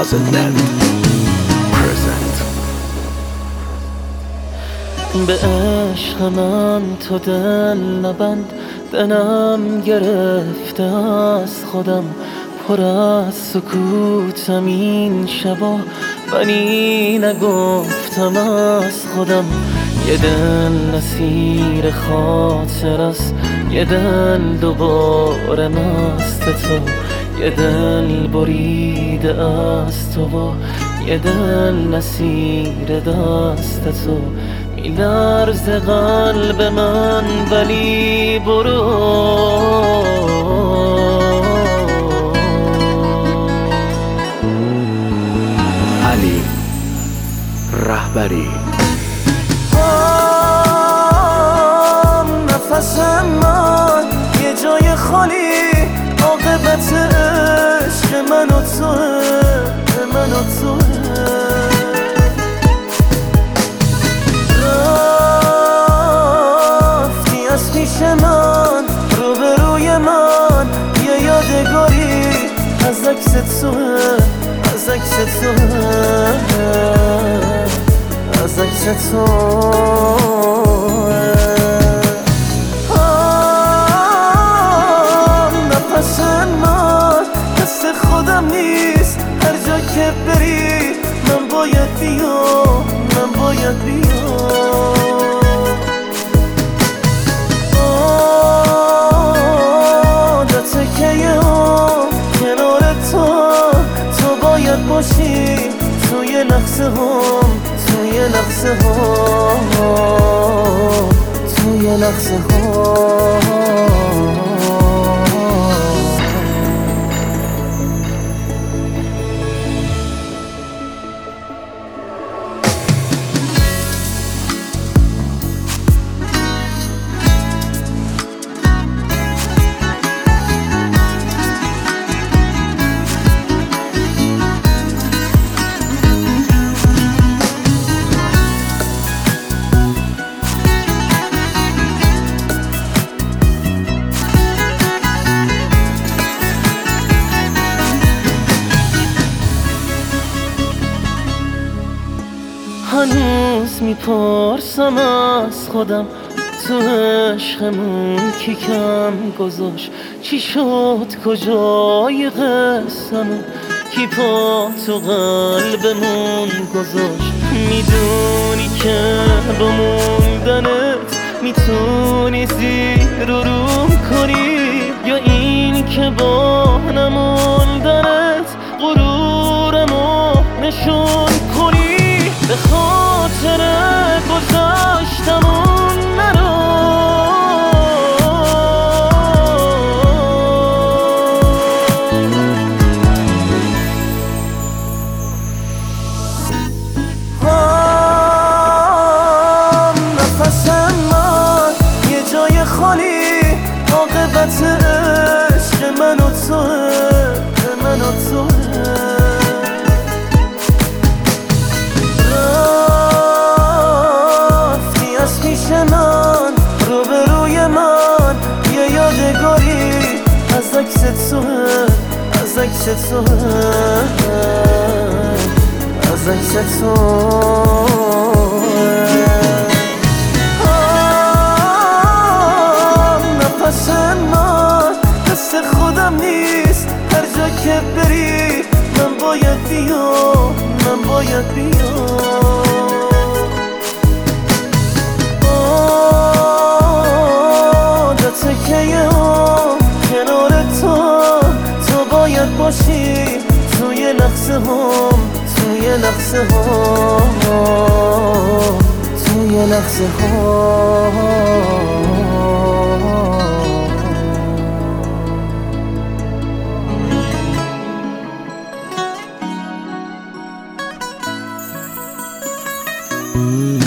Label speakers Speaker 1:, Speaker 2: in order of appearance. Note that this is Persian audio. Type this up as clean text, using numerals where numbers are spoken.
Speaker 1: Closetnet present.
Speaker 2: به عشق من تو دل نبند، دلم گرفته از خودم، پر از سکوتم این شبا، ولی نگفتم از خودم. یه دل نسیر خاطر است، یه دل دوباره مست تو، یه دل بریده از تو و یه دل نسیر دست تو. میلرزه قلب من ولی برو.
Speaker 1: علی رهبری.
Speaker 2: نفس من یه جای خالی، عاقبت عشق من و توه، من و توه. رفتی از پیش من، روبروی من، یه یادگاری از عکس توه، از عکس توه، از عکس توه. نفس من دست خودم نیست، هر جا که بری من باید بیام، من باید بیام. عادته که یه کنار تو باید باشی، توی لحظه هم، توی لحظه هم، توی لحظه هم. هنوز میپرسم از خودم، تو عشقمون کی کم گذاشت؟ چی شد کجای قصه‌مون؟ کی پا تو قلبمون گذاشت؟ میدونی که با موندنت میتونی زیر و روم کنی، یا این که با نموندنت غرورمو نشون کنی؟ به خاطر گذاشتمون نرو. نفس من یه جای خالی، عاقبت عشق من و توه، من و توه. من روبروی من، یه یادگاری از عکس توه، از عکس توه، از عکس توه. نفس من دست خودم نیست، هر جا که بری من باید بیام، من باید بیام. که یه کنار تو باید باشی، توی لحظه هم، توی لحظه هم، توی لحظه هم.